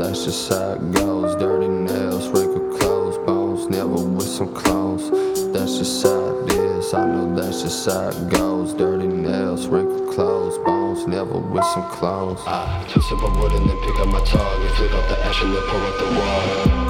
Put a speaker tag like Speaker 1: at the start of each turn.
Speaker 1: that's just how it goes. Dirty nails, wrinkled clothes, bones, never with some clones. That's just how it is, I know that's just how it goes. Dirty nails, wrinkled clothes, bones, never with some clones.
Speaker 2: I took some wood and then pick up my target, flick off the ash and then pour up the water.